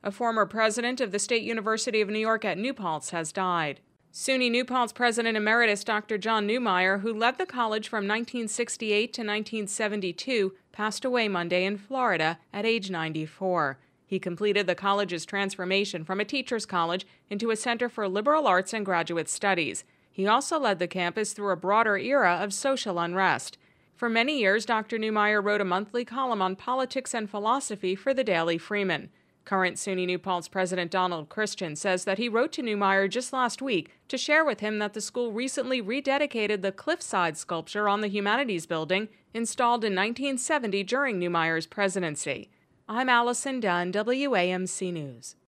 A former president of the State University of New York at New Paltz has died. SUNY New Paltz President Emeritus Dr. John Neumeier, who led the college from 1968 to 1972, passed away Monday in Florida at age 94. He completed the college's transformation from a teacher's college into a center for liberal arts and graduate studies. He also led the campus through a broader era of social unrest. For many years, Dr. Neumeier wrote a monthly column on politics and philosophy for the Daily Freeman. Current SUNY New Paltz President Donald Christian says that he wrote to Neumeier just last week to share with him that the school recently rededicated the cliffside sculpture on the Humanities Building installed in 1970 during Neumeier's presidency. I'm Allison Dunn, WAMC News.